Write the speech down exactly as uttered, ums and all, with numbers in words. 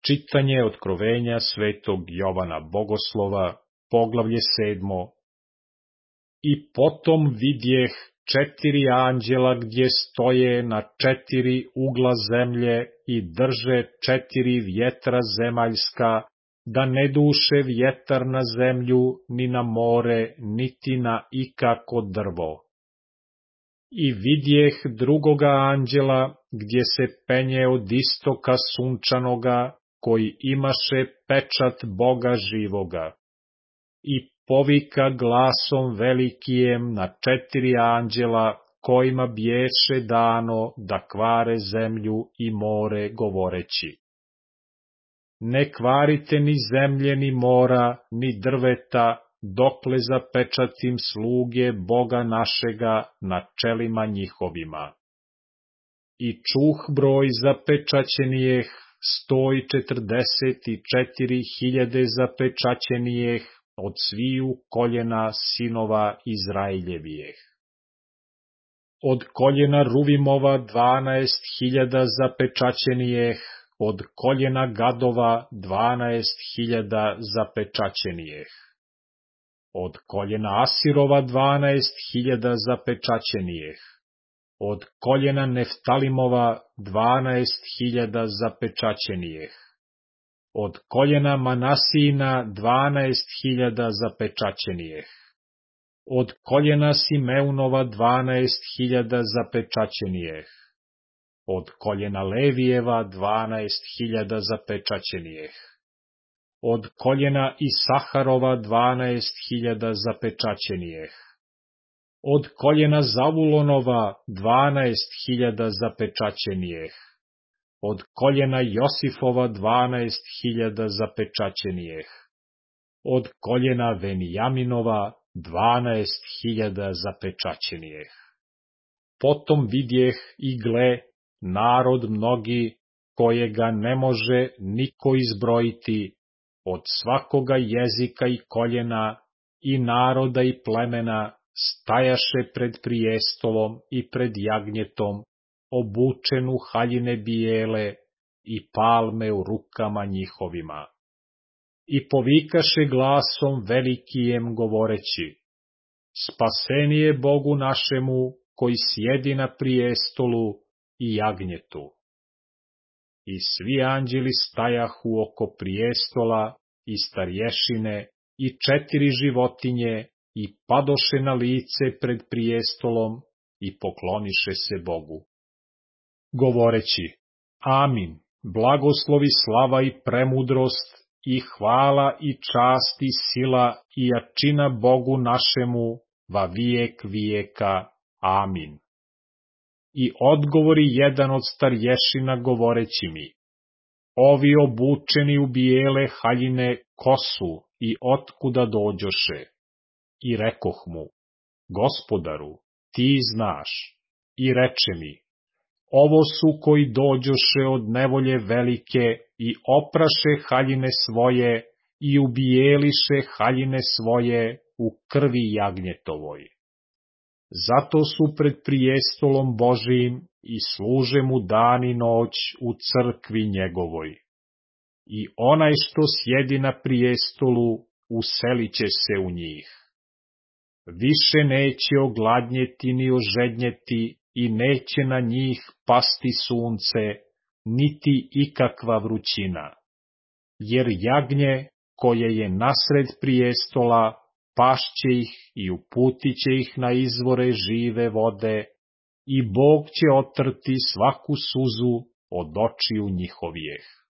Čitanje Otkrovenja svetog Jovana Bogoslova, poglavlje sedmo. I potom vidjeh četiri anđela gdje stoje na četiri ugla zemlje i drže četiri vjetra zemaljska, da ne duše vjetar na zemlju, ni na more, niti na ikako drvo. I vidjeh drugoga anđela gdje se penje od istoka sunčanoga, koji imaše pečat Boga živoga. I povika glasom velikijem na četiri anđela, kojima bješe dano da kvare zemlju i more, govoreći: ne kvarite ni zemlje, ni mora, ni drveta, dokle zapečatim sluge Boga našega na čelima njihovima. I čuh broj zapečaćenijeh, sto i četrdeset i četiri hiljade zapečaćenijeh od sviju koljena sinova Izraeljevijeh. Od koljena Ruvimova dvanaest hiljada zapečaćenijeh, od koljena Gadova dvanaest hiljada zapečaćenijeh. Od koljena Asirova dvanaest hiljada zapečaćenijeh. Od koljena Neftalimova dvanaest hiljada zapečaćenijeh. Od koljena Manasijina dvanaest hiljada zapečaćenijeh. Od koljena Simeunova dvanaest hiljada zapečaćenijeh. Od koljena Levijeva dvanaest hiljada zapečaćenijeh. Od koljena Isaharova dvanaest hiljada zapečaćenijeh. Od koljena Zavulonova dvanaest hiljada zapečaćenijeh. Od koljena Josifova dvanaest hiljada zapečaćenijeh. Od koljena Venijaminova dvanaest hiljada zapečaćenijeh. Potom vidjeh i gle, narod mnogi, kojega ne može niko izbrojiti, od svakoga jezika i koljena, i naroda i plemena, stajaše pred prijestolom i pred jagnjetom, obučenu haljine bijele i palme u rukama njihovima. I povikaše glasom velikijem govoreći: spasenije Bogu našemu, koji sjedi na prijestolu i jagnjetu. I svi anđeli stajahu oko prijestola i starješine i četiri životinje i padoše na lice pred prijestolom i pokloniše se Bogu, govoreći: amin, blagoslovi, slava i premudrost i hvala i čast i sila i jačina Bogu našemu va vijek vijeka. Amin. I odgovori jedan od starješina govoreći mi: ovi obučeni u bijele haljine ko su i otkuda dođoše? I rekoh mu: Gospodaru, ti znaš. I reče mi: ovo su koji dođoše od nevolje velike i opraše haljine svoje i ubijeliše haljine svoje u krvi jagnjetovoj. Zato su pred prijestolom Božijim i služe mu dan i noć u crkvi njegovoj. I onaj što sjedi na prijestolu uselit će se u njih. Više neće ogladnjeti ni ožednjeti i neće na njih pasti sunce, niti ikakva vrućina. Jer jagnje koje je nasred prijestola pašće ih i uputit će ih na izvore žive vode i Bog će otrti svaku suzu od očiju njihovijeh.